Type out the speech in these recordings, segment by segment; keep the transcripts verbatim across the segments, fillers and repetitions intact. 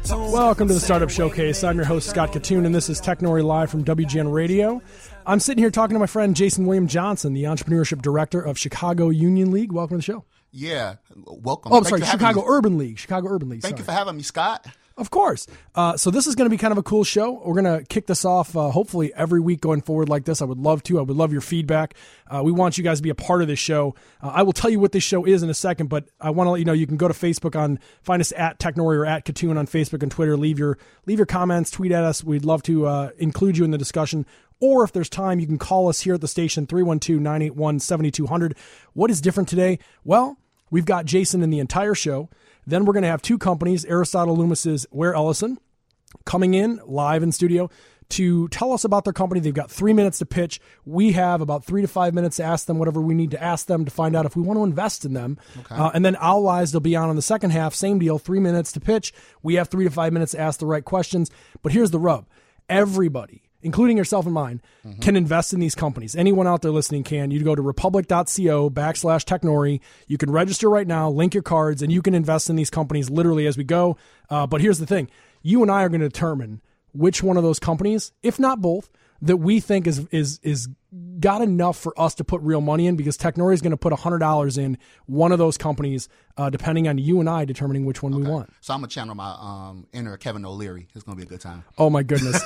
Welcome to the Startup Showcase. I'm your host, Scott Katoon, and this is Technori Live from W G N Radio. I'm sitting here talking to my friend Jason William Johnson, the Entrepreneurship Director of Chicago Union League. Welcome to the show. Yeah, welcome. Oh, I'm Thank sorry, Chicago Urban League. Chicago Urban League. Thank sorry. you for having me, Scott. Of course. Uh, so this is going to be kind of a cool show. We're going to kick this off uh, hopefully every week going forward like this. I would love to. I would love your feedback. Uh, we want you guys to be a part of this show. Uh, I will tell you what this show is in a second, but I want to let you know you can go to Facebook on, find us at Technori or at Katoon on Facebook and Twitter. Leave your leave your comments, tweet at us. We'd love to uh, include you in the discussion. Or if there's time, you can call us here at the station, three one two, nine eight one, seven two zero zero. What is different today? Well, we've got Jason in the entire show. Then we're going to have two companies, Aristotle Loomis's Ware Ellison, coming in live in studio to tell us about their company. They've got three minutes to pitch. We have about three to five minutes to ask them whatever we need to ask them to find out if we want to invest in them. Okay. Uh, and then Owl Eyes, they'll be on in the second half. Same deal, three minutes to pitch. We have three to five minutes to ask the right questions. But here's the rub. Everybody, including yourself and mine, mm-hmm. can invest in these companies. Anyone out there listening can. You go to republic.co backslash Technori. You can register right now, link your cards, and you can invest in these companies literally as we go. Uh, but here's the thing. You and I are going to determine which one of those companies, if not both, that we think is is is got enough for us to put real money in, because Technori is going to put one hundred dollars in one of those companies, uh, depending on you and I determining which one okay. we want. So I'm going to channel my um, inner Kevin O'Leary. It's going to be a good time. Oh, my goodness.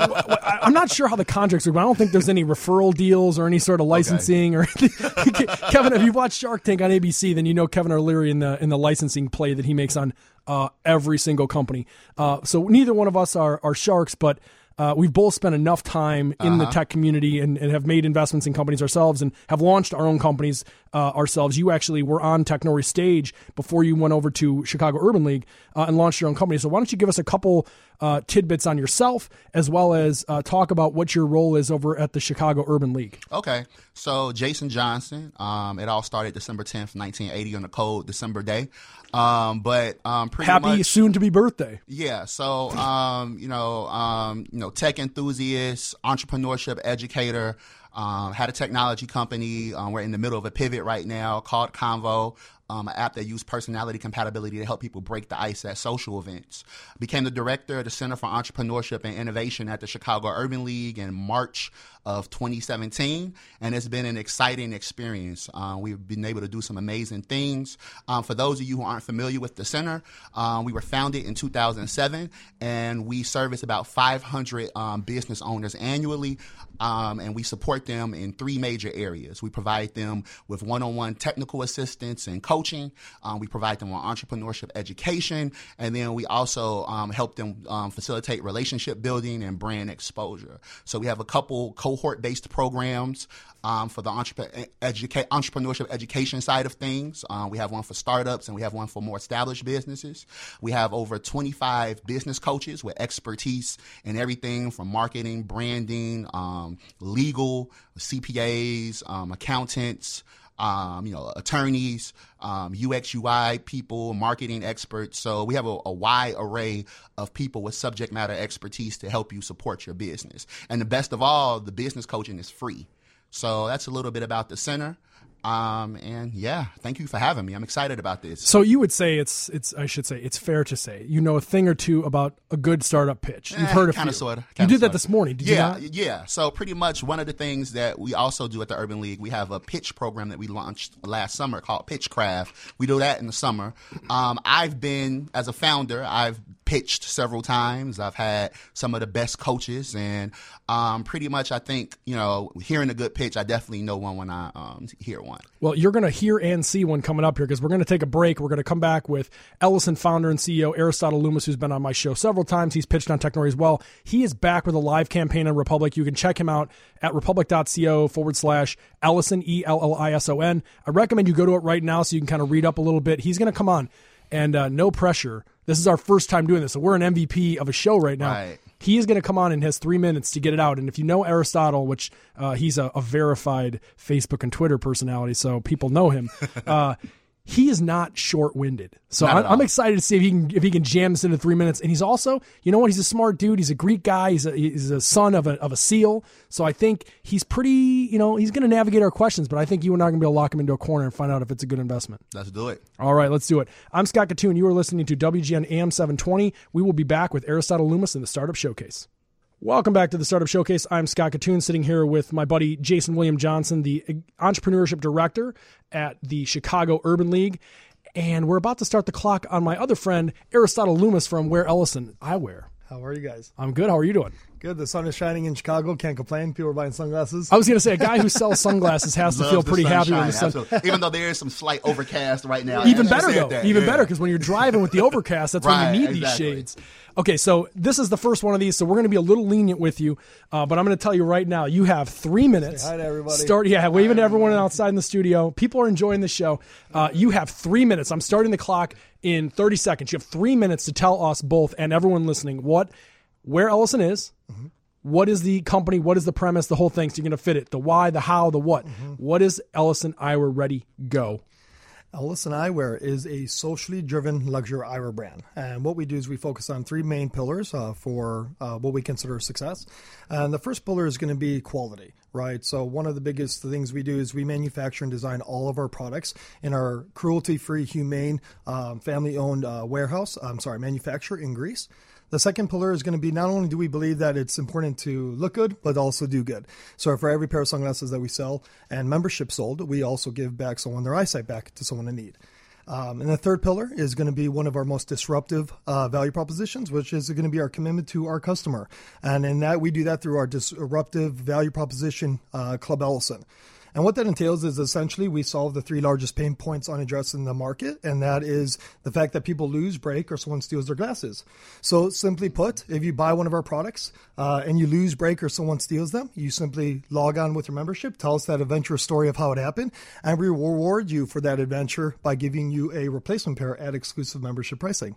I'm not sure how the contracts are, but I don't think there's any referral deals or any sort of licensing. Okay. or Kevin, if you've watched Shark Tank on A B C, then you know Kevin O'Leary in the in the licensing play that he makes on uh, every single company. Uh, so neither one of us are, are sharks, but Uh, we've both spent enough time in uh-huh. the tech community and, and have made investments in companies ourselves and have launched our own companies uh, ourselves. You actually were on Technori's stage before you went over to Chicago Urban League uh, and launched your own company. So why don't you give us a couple uh, tidbits on yourself, as well as uh, talk about what your role is over at the Chicago Urban League. Okay. So Jason Johnson, um, it all started December tenth, nineteen eighty on a cold December day. Um, but um, pretty Happy much, soon-to-be birthday. Yeah. So, um, you know, um, you know, tech enthusiast, entrepreneurship educator, um, had a technology company. Um, we're in the middle of a pivot right now called Convo. Um, an app that uses personality compatibility to help people break the ice at social events. Became the director of the Center for Entrepreneurship and Innovation at the Chicago Urban League in March of twenty seventeen, and it's been an exciting experience. Uh, we've been able to do some amazing things. Um, for those of you who aren't familiar with the center, um, we were founded in two thousand seven, and we service about five hundred um, business owners annually, um, and we support them in three major areas. We provide them with one-on-one technical assistance and coaching. Coaching. Um, we provide them with entrepreneurship education, and then we also um, help them um, facilitate relationship building and brand exposure. So we have a couple cohort-based programs um, for the entrep- educa- entrepreneurship education side of things. Uh, we have one for startups, and we have one for more established businesses. We have over twenty-five business coaches with expertise in everything from marketing, branding, um, legal, C P As, um, accountants, Um, you know, attorneys, um, U X, U I people, marketing experts. So we have a, a wide array of people with subject matter expertise to help you support your business. And the best of all, the business coaching is free. So that's a little bit about the center. Um, and yeah, thank you for having me. I'm excited about this. So you would say it's, it's, I should say it's fair to say, you know, a thing or two about a good startup pitch. You've eh, heard of kind of sort of. You did that this morning. Did yeah, you not? Yeah. So pretty much one of the things that we also do at the Urban League, we have a pitch program that we launched last summer called Pitchcraft. We do that in the summer. Um, I've been, as a founder, I've pitched several times. I've had some of the best coaches, and um, pretty much I think, you know, hearing a good pitch, I definitely know one when I um, hear one. Well, you're going to hear and see one coming up here, because we're going to take a break. We're going to come back with Ellison founder and C E O Aristotle Loomis, who's been on my show several times. He's pitched on Technori as well. He is back with a live campaign on Republic. You can check him out at republic.co forward slash Ellison, E L L I S O N. I recommend you go to it right now so you can kind of read up a little bit. He's going to come on, and uh, no pressure. This is our first time doing this, so we're an M V P of a show right now. Right. He is going to come on and has three minutes to get it out. And if you know Aristotle, which uh, he's a, a verified Facebook and Twitter personality, so people know him, uh, he is not short-winded. So Not I'm, at all. I'm excited to see if he can if he can jam this into three minutes. And he's also, you know what? He's a smart dude. He's a Greek guy. He's a, he's a son of a of a SEAL. So I think he's pretty, you know, he's going to navigate our questions. But I think you and I are going to be able to lock him into a corner and find out if it's a good investment. Let's do it. All right, let's do it. I'm Scott Katoon. You are listening to W G N A M seven twenty. We will be back with Aristotle Loomis in the Startup Showcase. Welcome back to the Startup Showcase. I'm Scott Katoon, sitting here with my buddy Jason William Johnson, the Entrepreneurship Director at the Chicago Urban League. And we're about to start the clock on my other friend, Aristotle Loomis from Ware Ellison Eyewear. How are you guys? I'm good. How are you doing? Good. The sun is shining in Chicago. Can't complain. People are buying sunglasses. I was going to say, a guy who sells sunglasses has to Loves feel the pretty happy sunshine, with the sun. absolutely. Even though there is some slight overcast right now. Even As you better, said though. that, Even yeah. better, because when you're driving with the overcast, that's when Right, you need exactly. these shades. Okay, so this is the first one of these, so we're going to be a little lenient with you, uh, but I'm going to tell you right now, you have three minutes. Say hi to everybody. Start, yeah, waving to everyone outside in the studio. People are enjoying the show. Uh, you have three minutes. I'm starting the clock in thirty seconds. You have three minutes to tell us both and everyone listening what Ware Ellison is. Mm-hmm. What is the company? What is the premise? The whole thing. So you're going to fit it. The why, the how, the what. Mm-hmm. What is Ellison Eyewear? Ready, go. Ellison Eyewear is a socially driven luxury eyewear brand. And what we do is we focus on three main pillars uh, for uh, what we consider success. And the first pillar is going to be quality, right? So one of the biggest things we do is we manufacture and design all of our products in our cruelty-free, humane, um, family-owned uh, warehouse, I'm sorry, manufacturer in Greece. The second pillar is going to be not only do we believe that it's important to look good, but also do good. So for every pair of sunglasses that we sell and membership sold, we also give back someone their eyesight back to someone in need. Um, and the third pillar is going to be one of our most disruptive uh, value propositions, which is going to be our commitment to our customer. And in that, we do that through our disruptive value proposition, uh, Club Ellison. And what that entails is essentially we solve the three largest pain points unaddressed in the market, and that is the fact that people lose, break, or someone steals their glasses. So simply put, if you buy one of our products uh, and you lose, break, or someone steals them, you simply log on with your membership, tell us that adventurous story of how it happened, and we reward you for that adventure by giving you a replacement pair at exclusive membership pricing.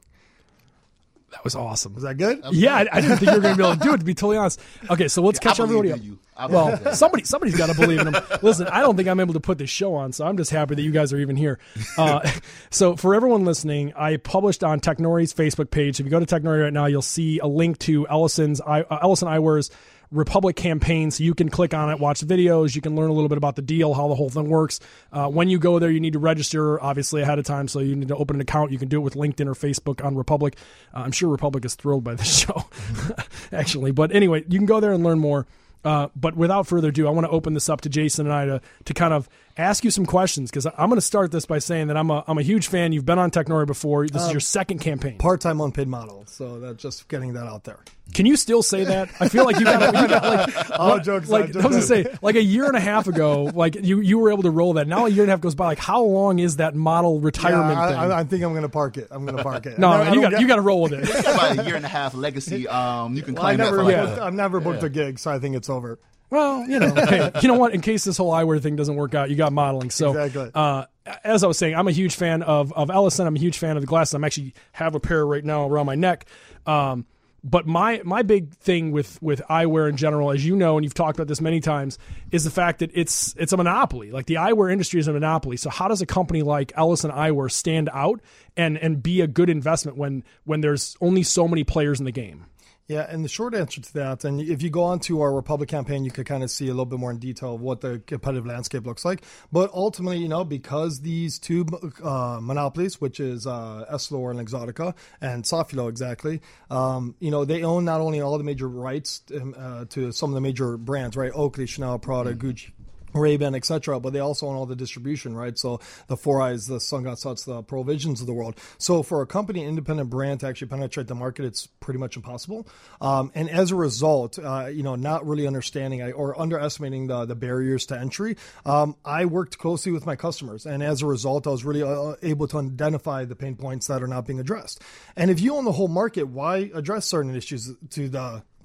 That was awesome. Is that good? Yeah, I, I didn't think you were going to be able to do it, to be totally honest. Okay, so let's Yeah, catch I everybody believe up. in you. I Well, believe in you. somebody, somebody's got to believe in them. Listen, I don't think I'm able to put this show on, so I'm just happy that you guys are even here. Uh, so for everyone listening, I published on Technori's Facebook page. If you go to Technori right now, you'll see a link to Ellison's uh, Ellison Eyewear's Republic campaign, so you can click on it, watch the videos, you can learn a little bit about the deal, how the whole thing works. Uh, when you go there, you need to register, obviously, ahead of time, so you need to open an account. You can do it with LinkedIn or Facebook on Republic. Uh, I'm sure Republic is thrilled by this show, actually. But anyway, you can go there and learn more. Uh, but without further ado, I want to open this up to Jason and I to, to kind of ask you some questions, because I'm going to start this by saying that I'm a I'm a huge fan. You've been on Technori before. This Um, is your second campaign. Part-time unpaid model. So that's just getting that out there. Can you still say that? I feel like you got, you got like, All what- jokes like aside, I was gonna say, like a year and a half ago, like you, you were able to roll that. Now a year and a half goes by. Like, how long is that model retirement yeah, I, thing? I, I think I'm going to park it. I'm going to park it. no, I man, don't you got get- you got to roll with it. It's about a year and a half legacy. Um, you can Well, I claim that never, for like Yeah. booked, a- I've never booked yeah. a gig, so I think it's over. Well, you know, hey, you know what? In case this whole eyewear thing doesn't work out, you got modeling. So, Exactly. uh, as I was saying, I'm a huge fan of of Ellison. I'm a huge fan of the glasses. I'm actually have a pair right now around my neck. Um, but my my big thing with with eyewear in general, as you know, and you've talked about this many times, is the fact that it's it's a monopoly. Like the eyewear industry is a monopoly. So how does a company like Ellison Eyewear stand out and and be a good investment when when there's only so many players in the game? Yeah, and the short answer to that, and if you go on to our Republic campaign, you could kind of see a little bit more in detail of what the competitive landscape looks like. But ultimately, you know, because these two uh, monopolies, which is uh, Essilor and Exotica, and Safilo exactly, um, you know, they own not only all the major rights um, uh, to some of the major brands, right? Oakley, Chanel, Prada, mm-hmm. Gucci, Ray-Ban, et cetera, but they also own all the distribution, right? So the Four Eyes, the Sunglass, the Provisions of the world. So for a company, independent brand to actually penetrate the market, it's pretty much impossible. Um, and as a result, uh, you know, not really understanding or underestimating the, the barriers to entry, um, I worked closely with my customers. And as a result, I was really uh, able to identify the pain points that are not being addressed. And if you own the whole market, why address certain issues to the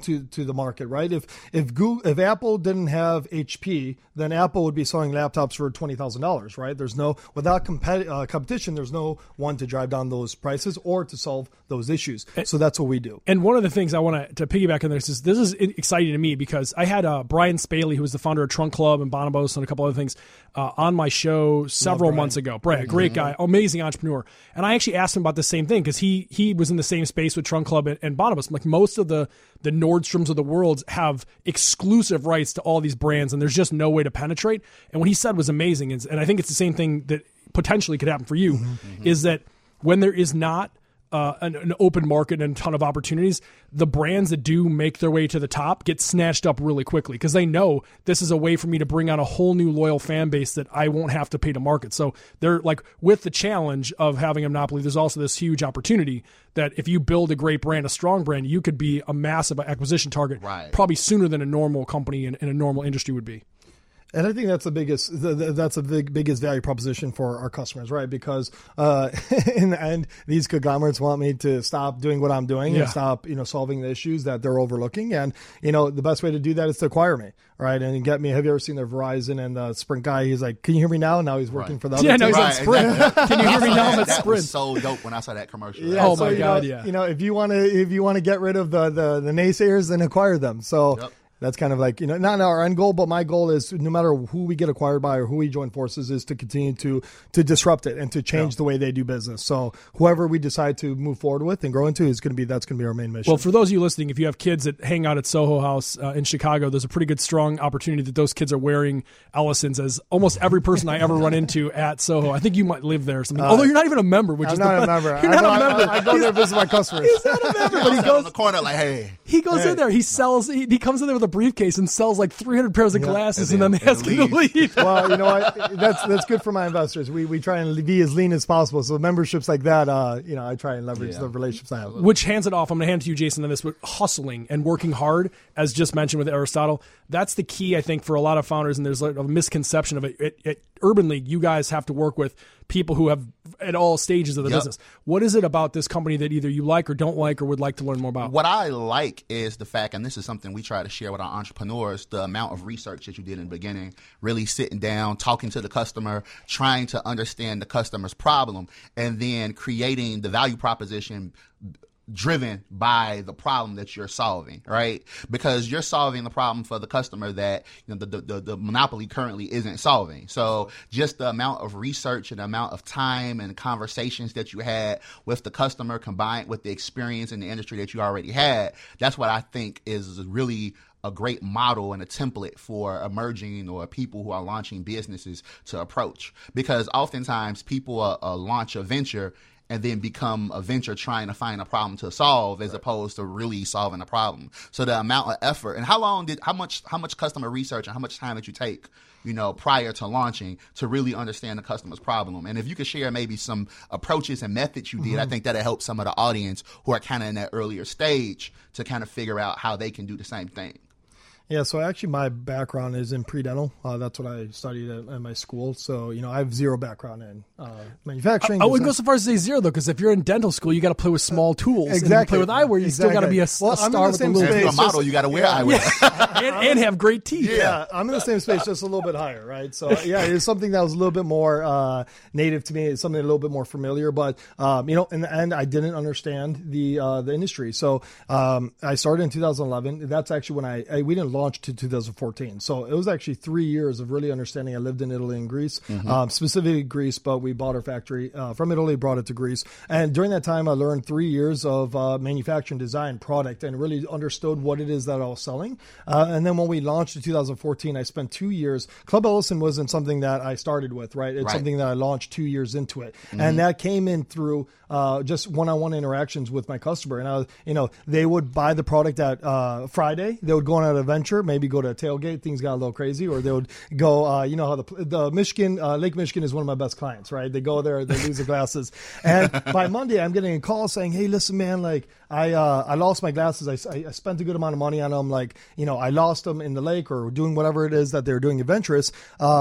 to, to the market, right? If if Google, if Apple didn't have H P, then Apple would be selling laptops for twenty thousand dollars, right? There's no, without competi- uh, competition, there's no one to drive down those prices or to solve those issues. So that's what we do. And one of the things I want to piggyback on this is this is exciting to me because I had uh, Brian Spaley, who was the founder of Trunk Club and Bonobos and a couple other things, uh, on my show several months ago. Brian, great guy, amazing entrepreneur. And I actually asked him about the same thing because he he was in the same space with Trunk Club and, and Bonobos. Like most of the the Nordstroms of the world have exclusive rights to all these brands, and there's just no way to penetrate. And what he said was amazing, and, and I think it's the same thing that potentially could happen for you, mm-hmm. is that when there is not Uh, an, an open market and a ton of opportunities, the brands that do make their way to the top get snatched up really quickly because they know this is a way for me to bring on a whole new loyal fan base that I won't have to pay to market. So they're like, with the challenge of having a monopoly, there's also this huge opportunity that if you build a great brand, a strong brand, you could be a massive acquisition target, right. probably sooner than a normal company in, in a normal industry would be. And I think that's the biggest, the, the, that's the big, biggest value proposition for our customers, right? Because uh, in the end, these conglomerates want me to stop doing what I'm doing yeah. and stop, you know, solving the issues that they're overlooking. And, you know, the best way to do that is to acquire me, right? And get me. Have you ever seen the Verizon and the Sprint guy? He's like, "Can you hear me now?" Now he's working right. for the other yeah, no, he's right, on Sprint. Exactly. Can you hear me now? I'm at that Sprint. Was so dope when I saw that commercial. Yeah, oh so, my you god, know, yeah. You know, if you want to, if you want to get rid of the, the the naysayers, then acquire them. So. Yep. That's kind of like, you know, not our end goal, but my goal is no matter who we get acquired by or who we join forces is to continue to to disrupt it and to change yeah. the way they do business. So whoever we decide to move forward with and grow into is going to be, that's going to be our main mission. Well, for those of you listening, if you have kids that hang out at Soho House uh, in Chicago, there's a pretty good strong opportunity that those kids are wearing Ellisons, as almost every person I ever run into at Soho. I think you might live there or something. Uh, Although you're not even a member, which I'm is not the, a member. You're I, not go, a member. I, I go there to visit my customers. He's not a member, but he goes in the corner like, hey. He goes hey. in there. He sells. He, he comes in there with a briefcase and sells like three hundred pairs of yeah. glasses, and and then, then they ask him to leave. Well, you know what? That's that's good for my investors. We we try and be as lean as possible. So memberships like that, uh, you know, I try and leverage yeah. the relationships I have. Which hands it off. I'm going to hand it to you, Jason, on this. But hustling and working hard, as just mentioned with Aristotle, that's the key, I think, for a lot of founders. And there's like a misconception of it. At, at Urban League, you guys have to work with people who have at all stages of the yep. business. What is it about this company that either you like or don't like or would like to learn more about? What I like is the fact, and this is something we try to share with our entrepreneurs, the amount of research that you did in the beginning, really sitting down, talking to the customer, trying to understand the customer's problem, and then creating the value proposition driven by the problem that you're solving, right? Because you're solving the problem for the customer that, you know, the, the, the monopoly currently isn't solving. So just the amount of research and the amount of time and conversations that you had with the customer combined with the experience in the industry that you already had, that's what I think is really a great model and a template for emerging or people who are launching businesses to approach. Because oftentimes people uh, uh, launch a venture and then become a venture trying to find a problem to solve as right. opposed to really solving a problem. So the amount of effort and how long did, how much, how much customer research and how much time did you take, you know, prior to launching to really understand the customer's problem? And if you could share maybe some approaches and methods you did, mm-hmm. I think that'll help some of the audience who are kind of in that earlier stage to kind of figure out how they can do the same thing. Yeah, so actually my background is in pre-dental. Uh, that's what I studied at, at my school. So, you know, I have zero background in uh, manufacturing. I, I wouldn't go so far as to say zero, though, because if you're in dental school, you got to play with small tools. Exactly. And you play with eyewear, you exactly. still got to be a, well, a star with a little bit. If you're a model, just, you got to wear yeah. eyewear. and, and have great teeth. Yeah. yeah, I'm in the same space, just a little bit higher, right? So, yeah, it's something that was a little bit more uh, native to me. It's something a little bit more familiar. But, um, you know, in the end, I didn't understand the uh, the industry. So um, I started in two thousand eleven. That's actually when I, I we didn't launch to two thousand fourteen. So it was actually three years of really understanding. I lived in Italy and Greece, mm-hmm. um, specifically Greece, but we bought our factory uh, from Italy, brought it to Greece. And during that time, I learned three years of uh, manufacturing, design, product, and really understood what it is that I was selling. Uh, and then when we launched in two thousand fourteen, I spent two years. Club Ellison wasn't something that I started with, right? It's right. something that I launched two years into it. Mm-hmm. And that came in through uh, just one-on-one interactions with my customer. And I was, you know, they would buy the product at uh, Friday. They would go on an adventure, maybe go to a tailgate. Things got a little crazy. Or they would go, uh, you know how the the Michigan, uh, Lake Michigan is one of my best clients, right? They go there, they lose their glasses. And by Monday, I'm getting a call saying, hey, listen, man, like I uh, I lost my glasses. I, I spent a good amount of money on them. Like, you know, I lost them in the lake or doing whatever it is that they're doing adventurous. Um,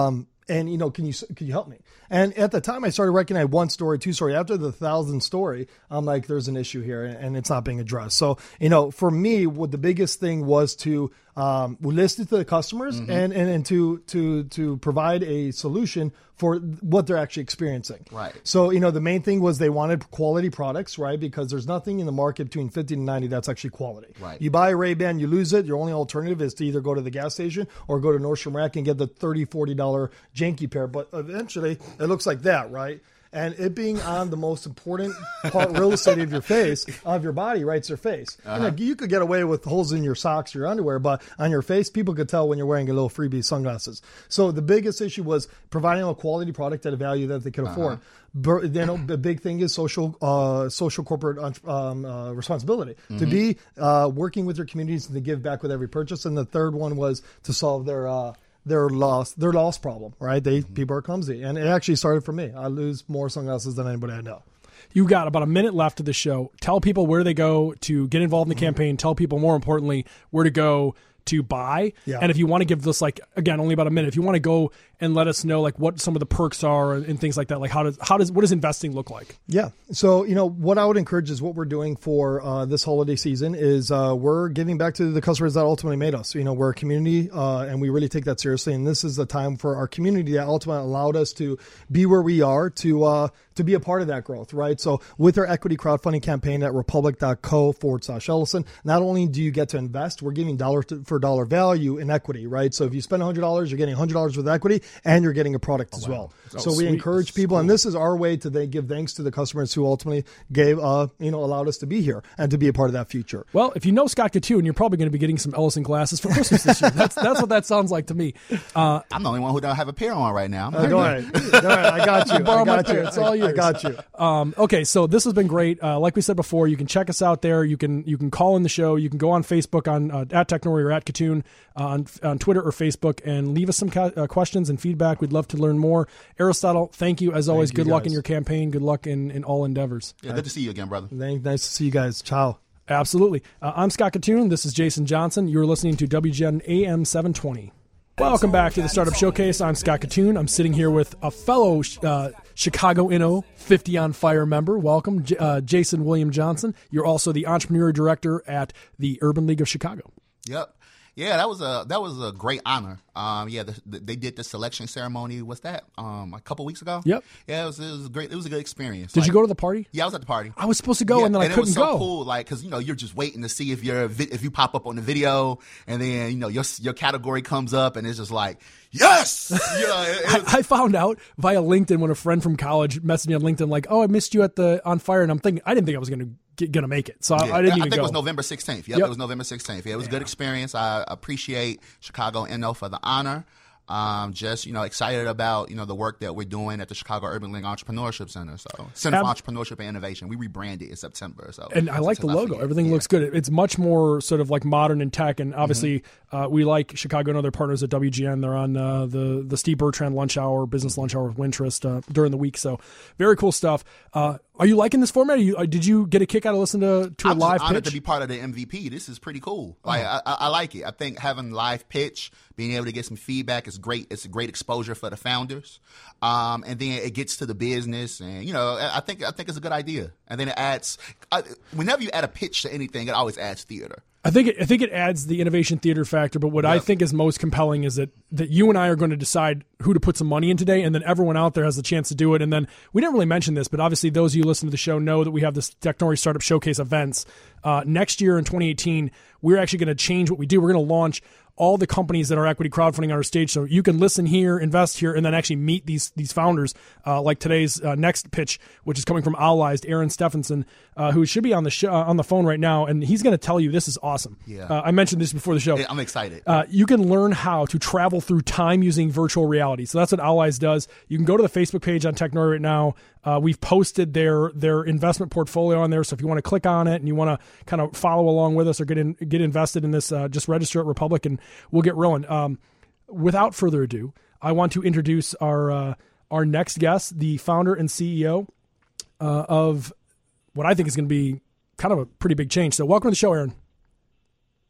and you know, can you can you help me? And at the time, I started recognizing one story, two story. After the thousand story, I'm like, there's an issue here, and it's not being addressed. So you know, for me, what the biggest thing was to um, listen to the customers mm-hmm. and, and and to to to provide a solution for what they're actually experiencing. Right. So, you know, the main thing was they wanted quality products, right? Because there's nothing in the market between fifty and ninety that's actually quality. Right. You buy a Ray-Ban, you lose it. Your only alternative is to either go to the gas station or go to Nordstrom Rack and get the thirty dollars, forty dollars janky pair. But eventually it looks like that, right? And it being on the most important part, real estate of your face, of your body, right? It's your face. Uh-huh. You know, you could get away with holes in your socks, your underwear, but on your face, people could tell when you're wearing a little freebie sunglasses. So the biggest issue was providing a quality product at a value that they could afford. Uh-huh. You know, the big thing is social, uh, social corporate um, uh, responsibility mm-hmm. to be uh, working with your communities and to give back with every purchase. And the third one was to solve their uh, their loss, their loss problem, right? They mm-hmm. people are clumsy, and it actually started for me. I lose more sunglasses than anybody I know. You got about a minute left of the show. Tell people where they go to get involved in the mm-hmm. campaign. Tell people, more importantly, where to go to buy. Yeah. And if you want to give this, like, again, only about a minute, if you want to go and let us know, like, what some of the perks are and things like that, like, how does, how does, what does investing look like? Yeah. So, you know, what I would encourage is what we're doing for uh, this holiday season is uh, we're giving back to the customers that ultimately made us. You know, we're a community uh, and we really take that seriously. And this is the time for our community that ultimately allowed us to be where we are, to, uh, to be a part of that growth, right? So with our equity crowdfunding campaign at republic.co forward slash Ellison, not only do you get to invest, we're giving dollar for dollar value in equity, right? So if you spend one hundred dollars, you're getting one hundred dollars with equity and you're getting a product oh, as well. Oh, so we sweet. encourage people, cool. and this is our way to then give thanks to the customers who ultimately gave, uh, you know, allowed us to be here and to be a part of that future. Well, if you know Scott Catoon, you're probably going to be getting some Ellison glasses for Christmas this year. That's that's what that sounds like to me. Uh, I'm the only one who don't have a pair on right now. Uh, go ahead. All right, I got you. Borrow I got my you. pair. It's all yours. I got you. Um, okay, so this has been great. Uh, like we said before, you can check us out there. You can you can call in the show. You can go on Facebook on uh, at Technori or at Catoon uh, on on Twitter or Facebook and leave us some ca- uh, questions and feedback. We'd love to learn more. Aristotle, thank you as always. Thank you, good luck guys. in your campaign. Good luck in, in all endeavors. Yeah, good to see you again, brother. Thank, nice to see you guys. Ciao. Absolutely. Uh, I'm Scott Catoon. This is Jason Johnson. You're listening to W G N A M seven twenty. Welcome back to the Startup Showcase. I'm Scott Catoon. I'm sitting here with a fellow uh, Chicago Inno fifty on Fire member. Welcome, J- uh, Jason William Johnson. You're also the Entrepreneur Director at the Urban League of Chicago. Yep. Yeah, that was a that was a great honor. Um, yeah, the, the, they did the selection ceremony. What's that? Um, a couple weeks ago. Yep. Yeah, it was it was great. It was a good experience. Did like, you go to the party? Yeah, I was at the party. I was supposed to go, yeah, and then and I couldn't it was so go. Cool, like because you know you're just waiting to see if you're if you pop up on the video, and then you know your your category comes up, and it's just like yes. You know, it, it was, I, I found out via LinkedIn when a friend from college messaged me on LinkedIn like, "Oh, I missed you at the On Fire," and I'm thinking I didn't think I was going to. Gonna make it, so I, yeah. I didn't even I think go. it was November sixteenth. Yep, yep, it was November sixteenth. Yeah, it was yeah. a good experience. I appreciate Chicago Inno for the honor. Um, just, you know, excited about, you know, the work that we're doing at the Chicago Urban League Entrepreneurship Center. So Center Ab- for Entrepreneurship and Innovation. We rebranded in September. So and I like the logo. Everything yeah. looks good. It's much more sort of like modern and tech. And obviously, mm-hmm. uh, we like Chicago and other partners at W G N. They're on uh, the the Steve Bertrand lunch hour, business lunch hour with Wintrust uh, during the week. So very cool stuff. Uh, Are you liking this format? Are you, uh, did you get a kick out of listening to, to a I'm live just honored pitch? to be part of the M V P. This is pretty cool. Like oh. I, I like it. I think having live pitch, being able to get some feedback is great. It's a great exposure for the founders, um, and then it gets to the business. And you know, I think I think it's a good idea. And then it adds. I, whenever you add a pitch to anything, it always adds theater. I think it, I think it adds the innovation theater factor, but what yep. I think is most compelling is that, that you and I are going to decide who to put some money in today, and then everyone out there has the chance to do it. And then we didn't really mention this, but obviously those of you who listen to the show know that we have this Technori Startup Showcase events. Uh, next year in twenty eighteen, we're actually going to change what we do. We're going to launch all the companies that are equity crowdfunding on our stage, so you can listen here, invest here, and then actually meet these these founders, uh, like today's uh, next pitch, which is coming from Owlized, Aaron Stephenson, uh, who should be on the show, uh, on the phone right now, and he's going to tell you this is awesome. Yeah. Uh, I mentioned this before the show. I'm excited. Uh, you can learn how to travel through time using virtual reality. So that's what Owlized does. You can go to the Facebook page on Technori right now. Uh, we've posted their their investment portfolio on there, so if you want to click on it and you want to kind of follow along with us or get in, get invested in this, uh, just register at Republic and we'll get rolling. Um, without further ado, I want to introduce our uh, our next guest, the founder and C E O uh, of what I think is going to be kind of a pretty big change. So welcome to the show, Aaron.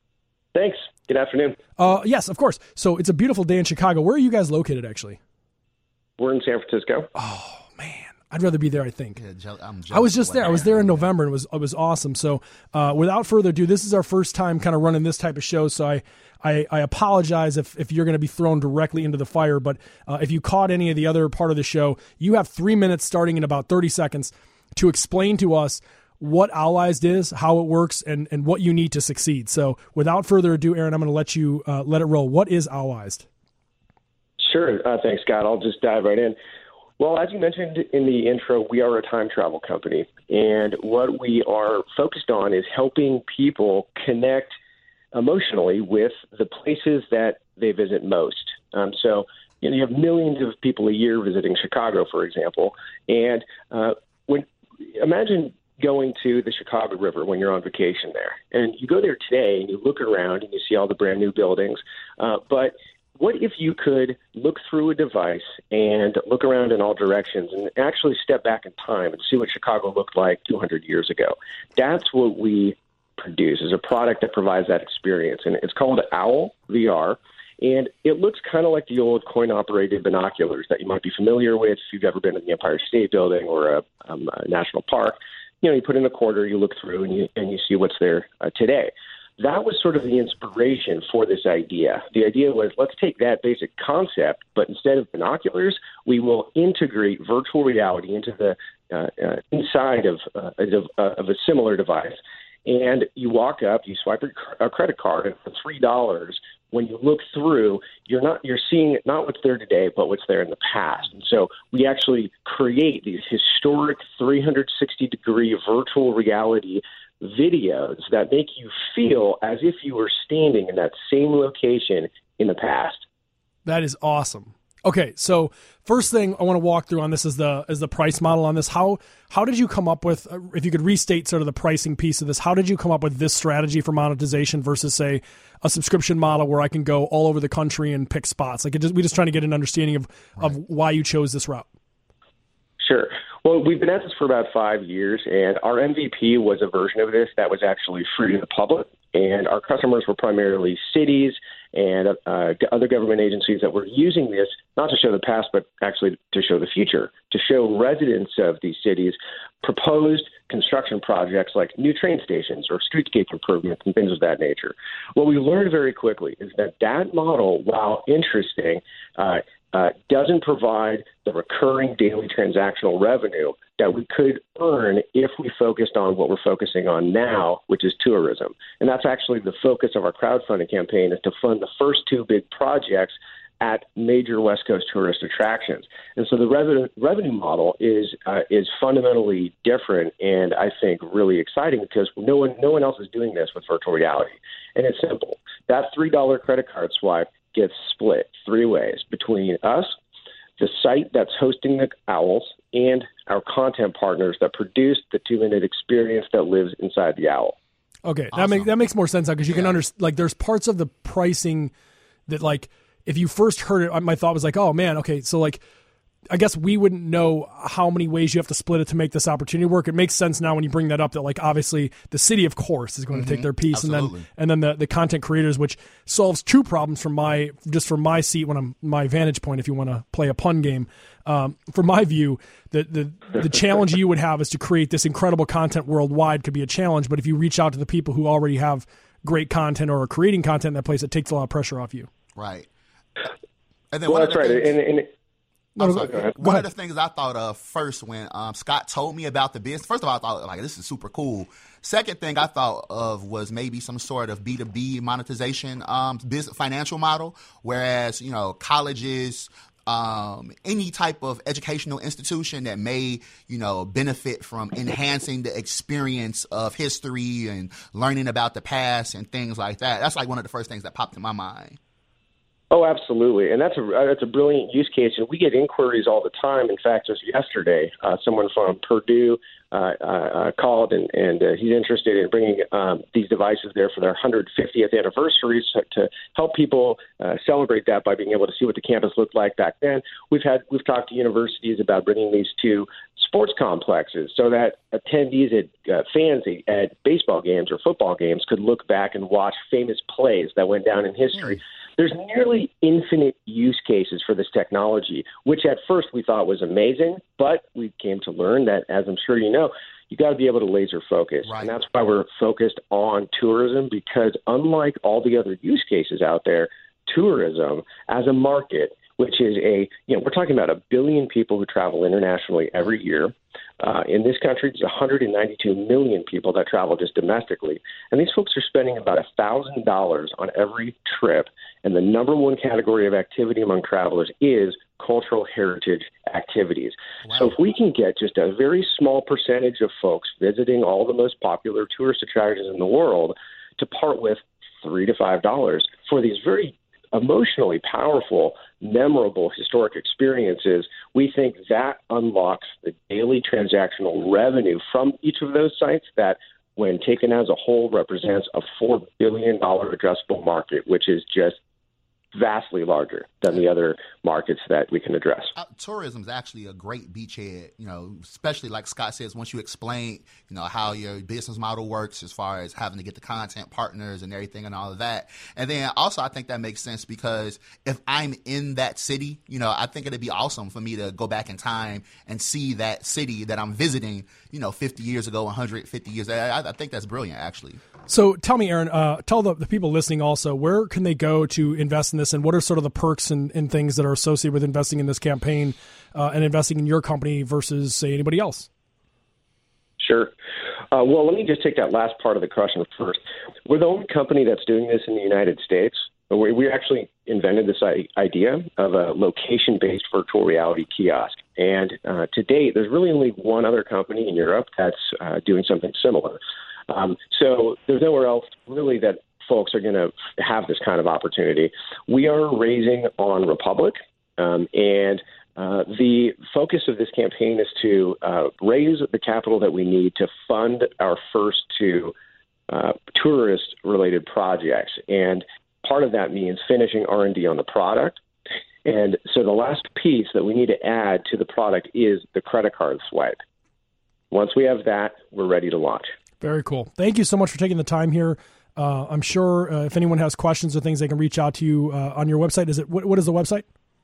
Thanks. Good afternoon. Uh, yes, of course. So it's a beautiful day in Chicago. Where are you guys located, actually? We're in San Francisco. Oh man, I'd rather be there. I think. Yeah, je- I'm I was just jealous of there. what I was there in happened. November, and it was it was awesome. So, uh, without further ado, this is our first time kind of running this type of show. So I I, I apologize if if you're going to be thrown directly into the fire. But uh, if you caught any of the other part of the show, you have three minutes starting in about thirty seconds to explain to us what Owlized is, how it works, and and what you need to succeed. So, without further ado, Aaron, I'm going to let you uh, let it roll. What is Owlized? Sure. Uh, thanks, Scott. I'll just dive right in. Well, as you mentioned in the intro, we are a time travel company, and what we are focused on is helping people connect emotionally with the places that they visit most. Um, so, you know, you have millions of people a year visiting Chicago, for example, and uh, when imagine going to the Chicago River when you're on vacation there, and you go there today and you look around and you see all the brand new buildings, uh, but what if you could look through a device and look around in all directions and actually step back in time and see what Chicago looked like two hundred years ago? That's what we produce, is a product that provides that experience. And it's called Owl V R. And it looks kind of like the old coin-operated binoculars that you might be familiar with if you've ever been to the Empire State Building or a, um, a national park. You know, you put in a quarter, you look through, and you, and you see what's there uh, today. That was sort of the inspiration for this idea. The idea was, let's take that basic concept, but instead of binoculars, we will integrate virtual reality into the uh, uh, inside of, uh, of, uh, of a similar device. And you walk up, you swipe a credit card, and for three dollars, when you look through, you're not you're seeing not what's there today, but what's there in the past. And so we actually create these historic three hundred sixty degree virtual reality videos that make you feel as if you were standing in that same location in the past. That is awesome. Okay, so first thing I want to walk through on this is the is the price model on this. How how did you come up with, if you could restate sort of the pricing piece of this, how did you come up with this strategy for monetization versus, say, a subscription model where I can go all over the country and pick spots? Like, it just, we just trying to get an understanding of, right. of why you chose this route. Sure. Well, we've been at this for about five years, and our M V P was a version of this that was actually free to the public, and our customers were primarily cities and uh, other government agencies that were using this not to show the past, but actually to show the future, to show residents of these cities proposed construction projects like new train stations or streetscape improvements and things of that nature. What we learned very quickly is that that model, while interesting, uh, Uh, doesn't provide the recurring daily transactional revenue that we could earn if we focused on what we're focusing on now, which is tourism. And that's actually the focus of our crowdfunding campaign, is to fund the first two big projects at major West Coast tourist attractions. And so the revenue, revenue model is uh, is fundamentally different, and I think really exciting, because no one no one else is doing this with virtual reality. And it's simple. That three dollar credit card swipe gets split three ways between us, the site that's hosting the owls, and our content partners that produce the two-minute experience that lives inside the owl. Okay, Awesome. that makes that makes more sense now, because you Yeah. can understand. Like, there's parts of the pricing that, like, if you first heard it, my thought was like, oh man, okay, so like, I guess we wouldn't know how many ways you have to split it to make this opportunity work. It makes sense now when you bring that up, that like obviously the city, of course, is going to take their piece, Absolutely. and then and then the, the content creators, which solves two problems from my just from my seat when I'm my vantage point. If you want to play a pun game, um, from my view, the the the challenge you would have is to create this incredible content worldwide could be a challenge. But if you reach out to the people who already have great content or are creating content in that place, it takes a lot of pressure off you. Right. And then Well, one of that's the right. things- And, and No, I'm no, sorry. go ahead. Go One ahead. of the things I thought of first when um, Scott told me about the business, first of all, I thought, like, this is super cool. Second thing I thought of was maybe some sort of B two B monetization um, business financial model, whereas, you know, colleges, um, any type of educational institution that may, you know, benefit from enhancing the experience of history and learning about the past and things like that. That's like one of the first things that popped in my mind. Oh, absolutely, and that's a that's a brilliant use case, and we get inquiries all the time. In fact, just yesterday, uh, someone from Purdue uh, uh, called, and, and uh, he's interested in bringing um, these devices there for their one hundred fiftieth anniversary to help people uh, celebrate that by being able to see what the campus looked like back then. We've had we've talked to universities about bringing these to sports complexes so that attendees at uh, fans at baseball games or football games could look back and watch famous plays that went down in history. there's nearly infinite use cases for this technology, which at first we thought was amazing, but we came to learn that, as I'm sure you know, you got to be able to laser focus. Right. And that's why we're focused on tourism, because unlike all the other use cases out there, tourism as a market, which is a, you know, we're talking about a billion people who travel internationally every year. Uh, in this country, there's one hundred ninety-two million people that travel just domestically. And these folks are spending about one thousand dollars on every trip. And the number one category of activity among travelers is cultural heritage activities. Wow. So if we can get just a very small percentage of folks visiting all the most popular tourist attractions in the world to part with three to five dollars for these very emotionally powerful, memorable historic experiences, we think that unlocks the daily transactional revenue from each of those sites that, when taken as a whole, represents a four billion dollars addressable market, which is just vastly larger than the other markets that we can address. Uh, tourism is actually a great beachhead, you know, especially like Scott says, once you explain, you know, how your business model works as far as having to get the content partners and everything and all of that. And then also I think that makes sense because if I'm in that city, you know, I think it'd be awesome for me to go back in time and see that city that I'm visiting, you know, fifty years ago, one hundred fifty years. I, I think that's brilliant, actually. So tell me, Aaron, uh, tell the, the people listening also, where can they go to invest in this, and what are sort of the perks and, and things that are associated with investing in this campaign uh, and investing in your company versus, say, anybody else? Sure. Uh, well, let me just take that last part of the question first. We're the only company that's doing this in the United States. We, we actually invented this idea of a location-based virtual reality kiosk. And uh, to date, there's really only one other company in Europe that's uh, doing something similar. Um, so there's nowhere else really that folks are going to have this kind of opportunity. We are raising on Republic, um, and uh, the focus of this campaign is to uh, raise the capital that we need to fund our first two uh, tourist-related projects. And part of that means finishing R and D on the product. And so the last piece that we need to add to the product is the credit card swipe. Once we have that, we're ready to launch. Very cool. Thank you so much for taking the time here. Uh, I'm sure uh, if anyone has questions or things, they can reach out to you uh, on your website. Is it what, what is the website?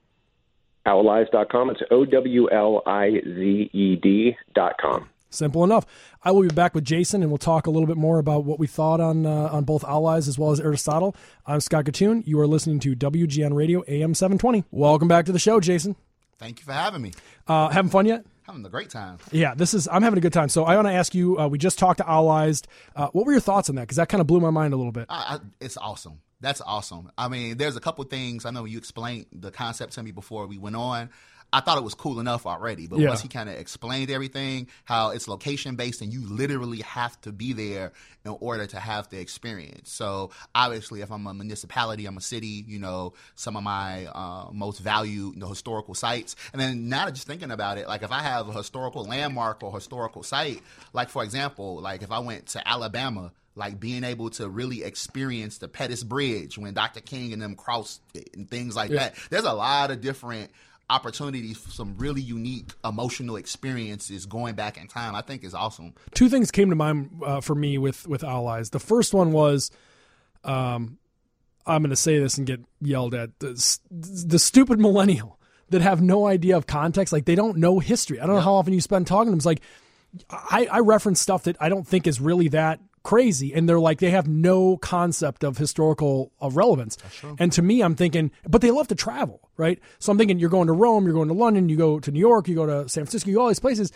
Owlize dot com. It's O W L I Z E D dot com. Simple enough. I will be back with Jason, and we'll talk a little bit more about what we thought on uh, on both Owlize as well as Aristotle. I'm Scott Gattoon. You are listening to W G N Radio A M seven twenty. Welcome back to the show, Jason. Thank you for having me. Uh, having fun yet? Having a great time. Yeah, this is. I'm having a good time. So I want to ask you. Uh, we just talked to Owlize. Uh, what were your thoughts on that? Because that kind of blew my mind a little bit. I, I, it's awesome. That's awesome. I mean, there's a couple things. I know you explained the concept to me before we went on. I thought it was cool enough already, but yeah. once he kind of explained everything, how it's location based and you literally have to be there in order to have the experience. So obviously, if I'm a municipality, I'm a city, you know, some of my uh, most valued, you know, historical sites. And then now just thinking about it, like if I have a historical landmark or historical site, like for example, like if I went to Alabama, like being able to really experience the Pettus Bridge when Doctor King and them crossed it and things like yeah. that. There's a lot of different opportunities for some really unique emotional experiences going back in time. I think is awesome. Two things came to mind uh, for me with with Owlize. The first one was, um, I'm going to say this and get yelled at, the, the stupid millennial that have no idea of context. Like they don't know history. I don't yeah. know how often you spend talking to them. It's like I, I reference stuff that I don't think is really that crazy, and they're like they have no concept of historical of relevance. And to me, I'm thinking, but they love to travel, right? So I'm thinking you're going to Rome, you're going to London, you go to New York, you go to San Francisco, you go all these places,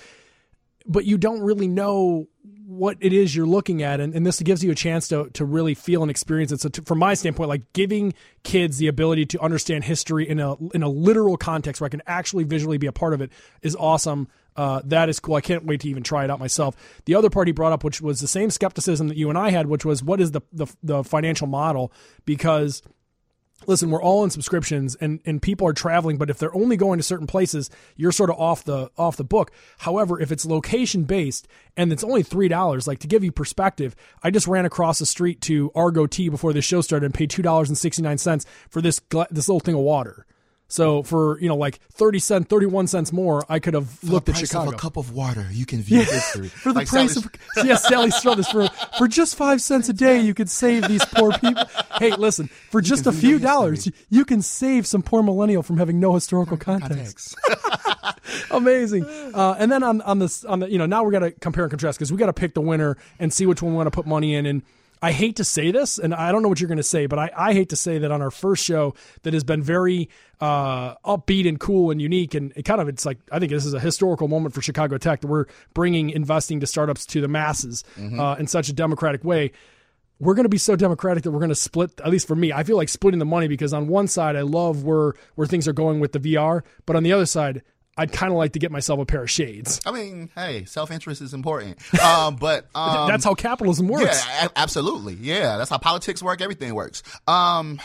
but you don't really know what it is you're looking at, and, and this gives you a chance to to really feel and experience it. So to, from my standpoint, like giving kids the ability to understand history in a in a literal context where I can actually visually be a part of it is awesome. Uh, that is cool. I can't wait to even try it out myself. The other part he brought up, which was the same skepticism that you and I had, which was what is the the, the financial model? Because listen, we're all in subscriptions and, and people are traveling, but if they're only going to certain places, you're sort of off the off the book. However, if it's location based and it's only three dollars, like to give you perspective, I just ran across the street to Argo Tea before this show started and paid two dollars and sixty-nine cents for this this little thing of water. So for, you know, like thirty cents, thirty-one cents more, I could have for looked the at price Chicago. Of a cup of water, you can view history. For the like price Sally, of, yes, Sally Struthers, for, for just five cents a day, you could save these poor people. Hey, listen, for just a can view few their dollars, history. you can save some poor millennial from having no historical context. Amazing. Uh, and then on, on this, on the, you know, now we're going to compare and contrast because we got to pick the winner and see which one we want to put money in. And I hate to say this, and I don't know what you're going to say, but I, I hate to say that on our first show that has been very uh, upbeat and cool and unique, and it kind of, it's like, I think this is a historical moment for Chicago Tech that we're bringing investing to startups to the masses mm-hmm. uh, in such a democratic way. We're going to be so democratic that we're going to split, at least for me, I feel like splitting the money because on one side, I love where, where things are going with the V R, but on the other side, I'd kind of like to get myself a pair of shades. I mean, hey, self-interest is important. Um, but um, that's how capitalism works. Yeah, a- absolutely. Yeah, that's how politics work. Everything works. Um,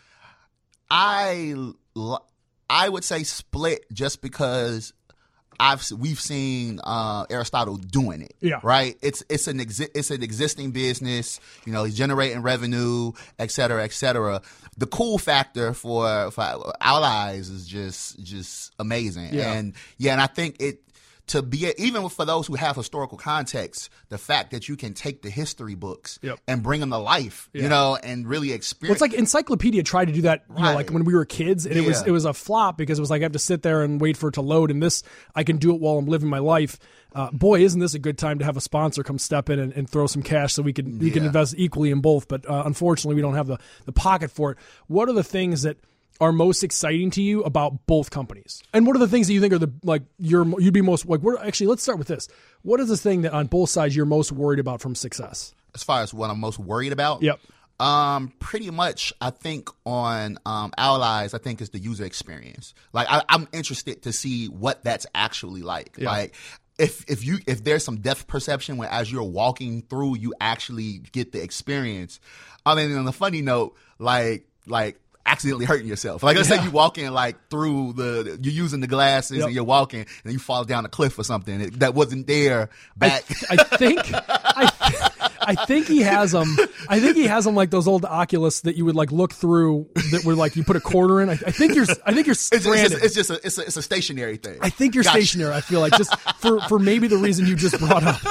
I I would say split just because I've we've seen uh, Aristotle doing it. Yeah. Right. It's it's an exi- it's an existing business. You know, he's generating revenue, et cetera, et cetera. The cool factor for for our eyes is just just amazing. Yeah. And yeah, and I think it to be even for those who have historical context, the fact that you can take the history books yep. and bring them to life, yeah. you know, and really experience. Well, it's like Encyclopedia tried to do that, you right. know, like when we were kids, and yeah. it was it was a flop because it was like I have to sit there and wait for it to load. And this, I can do it while I'm living my life. Uh, boy, isn't this a good time to have a sponsor come step in and, and throw some cash so we can we yeah. can invest equally in both. But uh, unfortunately, we don't have the the pocket for it. What are the things that are most exciting to you about both companies? And what are the things that you think are the, like, you're, you'd be most, like, what, actually, let's start with this. What is the thing that on both sides you're most worried about from success? As far as what I'm most worried about? Yep. Um, pretty much, I think on um, Allies, I think is the user experience. Like, I, I'm interested to see what that's actually like. Yeah. Like, if if you if there's some depth perception where as you're walking through, you actually get the experience. I mean, on a funny note, like like. accidentally hurting yourself. Like, let's yeah. say you walking like through the, you're using the glasses yep. and you're walking and you fall down a cliff or something it, that wasn't there back. I, I think, I, I think he has them. I think he has them like those old Oculus that you would like look through that were like you put a quarter in. I, I think you're. I think you're stranded. It's, it's, just, it's just a it's a, it's a stationary thing. I think you're gotcha. stationary. I feel like just for for maybe the reason you just brought up.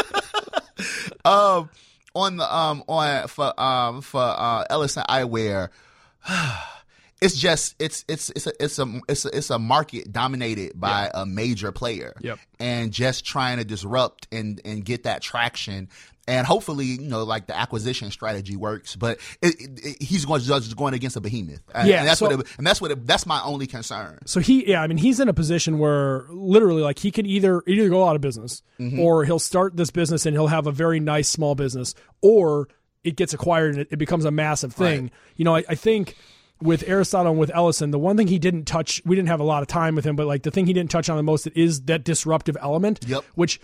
um, on the um on for um for uh, Ellison Eyewear. It's just it's it's it's a it's a it's a, it's a market dominated by yeah. a major player, yep. and just trying to disrupt and and get that traction, and hopefully you know like the acquisition strategy works, but it, it, it, he's going just going against a behemoth, and, yeah, and that's so, what it, and that's what it, that's my only concern. So he yeah, I mean he's in a position where literally like he can either either go out of business mm-hmm. or he'll start this business and he'll have a very nice small business, or it gets acquired and it, it becomes a massive thing. Right. You know, I, I think. With Aristotle and with Ellison, the one thing he didn't touch, we didn't have a lot of time with him, but like the thing he didn't touch on the most is that disruptive element, yep. which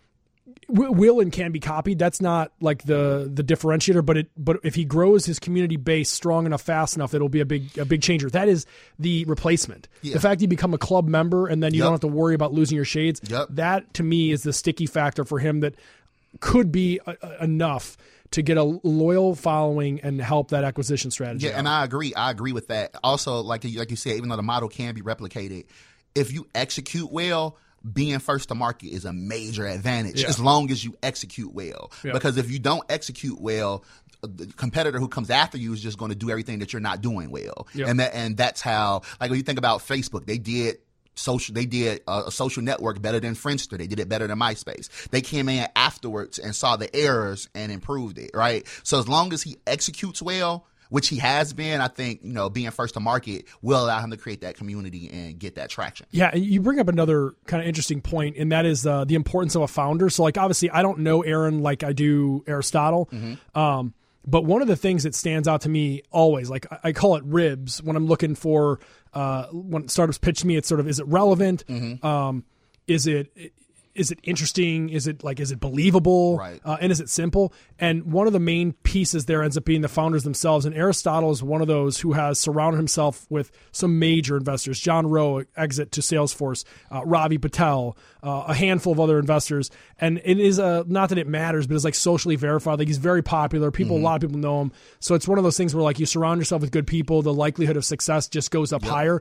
w- will and can be copied. That's not like the the differentiator, but it but if he grows his community base strong enough, fast enough, it'll be a big a big changer. That is the replacement. Yeah. The fact you become a club member and then you yep. don't have to worry about losing your shades. Yep. That to me is the sticky factor for him that could be a, a, enough to get a loyal following and help that acquisition strategy. Yeah, out. and I agree. I agree with that. Also, like like you said, even though the model can be replicated, if you execute well, being first to market is a major advantage yeah. as long as you execute well. Yeah. Because if you don't execute well, the competitor who comes after you is just going to do everything that you're not doing well. Yeah. And that and that's how, like when you think about Facebook, they did social they did a, a social network better than Friendster. They did it better than MySpace. They came in afterwards and saw the errors and improved it, right? So as long as he executes well, which he has been, I think, you know, being first to market will allow him to create that community and get that traction. Yeah, and you bring up another kind of interesting point, and that is uh, the importance of a founder. So, like, obviously, I don't know Aaron like I do Aristotle, mm-hmm. um, but one of the things that stands out to me always, like I, I call it ribs when I'm looking for uh, when startups pitch to me, it's sort of, is it relevant? Mm-hmm. Um, is it is it interesting? Is it like, is it believable? Right. Uh, and is it simple? And one of the main pieces there ends up being the founders themselves. And Aristotle is one of those who has surrounded himself with some major investors. John Rowe, exit to Salesforce, uh, Ravi Patel, uh, a handful of other investors. And it is a, not that it matters, but it's like socially verified. Like he's very popular. People, mm-hmm. a lot of people know him. So it's one of those things where like you surround yourself with good people, the likelihood of success just goes up yep. higher.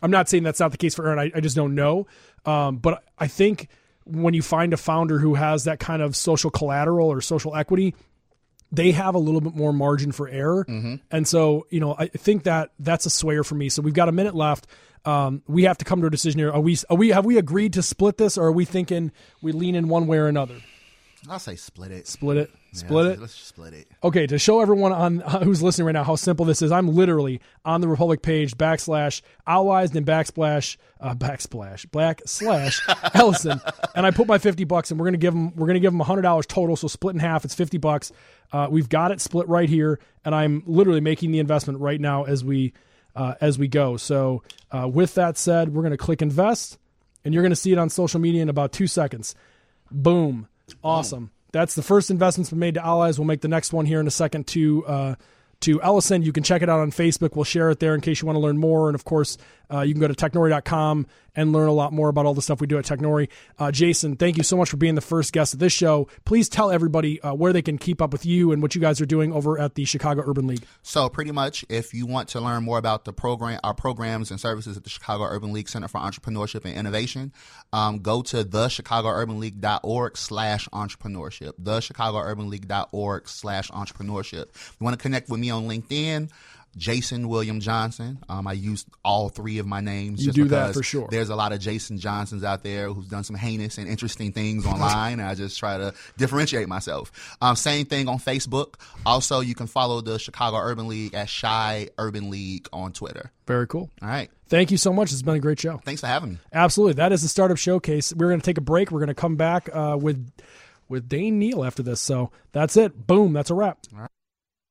I'm not saying that's not the case for Aaron. I, I just don't know. Um, but I think when you find a founder who has that kind of social collateral or social equity, they have a little bit more margin for error. Mm-hmm. And so, you know, I think that that's a swayer for me. So we've got a minute left. Um, we have to come to a decision here. Are we, are we, have we agreed to split this, or are we thinking we lean in one way or another? I'll say split it. Split it. Yeah, Split let's, it. Let's just split it. Okay, to show everyone on uh, who's listening right now how simple this is, I'm literally on the Republic page backslash Allies and backslash uh, backsplash backslash Ellison, and I put my fifty bucks, and we're gonna give them we're gonna give them a hundred dollars total, so split in half. It's fifty bucks. Uh, we've got it split right here, and I'm literally making the investment right now as we uh, as we go. So uh, with that said, we're gonna click invest, and you're gonna see it on social media in about two seconds. Boom. Awesome. That's the first investment's been made to Allies. We'll make the next one here in a second to uh, to Ellison. You can check it out on Facebook. We'll share it there in case you want to learn more. And, of course, uh, you can go to technori dot com and learn a lot more about all the stuff we do at Technori. Uh, Jason, thank you so much for being the first guest of this show. Please tell everybody uh, where they can keep up with you and what you guys are doing over at the Chicago Urban League. So pretty much, if you want to learn more about the program, our programs and services at the Chicago Urban League Center for Entrepreneurship and Innovation, um, go to the chicago urban league dot org slash entrepreneurship, the chicago urban league dot org slash entrepreneurship. If you want to connect with me on LinkedIn, Jason William Johnson. Um, I use all three of my names. You just do because that for sure. There's a lot of Jason Johnsons out there who's done some heinous and interesting things online, and I just try to differentiate myself. Um, same thing on Facebook. Also, you can follow the Chicago Urban League at Chi Urban League on Twitter. Very cool. All right. Thank you so much. It's been a great show. Thanks for having me. Absolutely. That is the Startup Showcase. We're going to take a break. We're going to come back uh, with with Dane Neal after this. So that's it. Boom. That's a wrap. All right.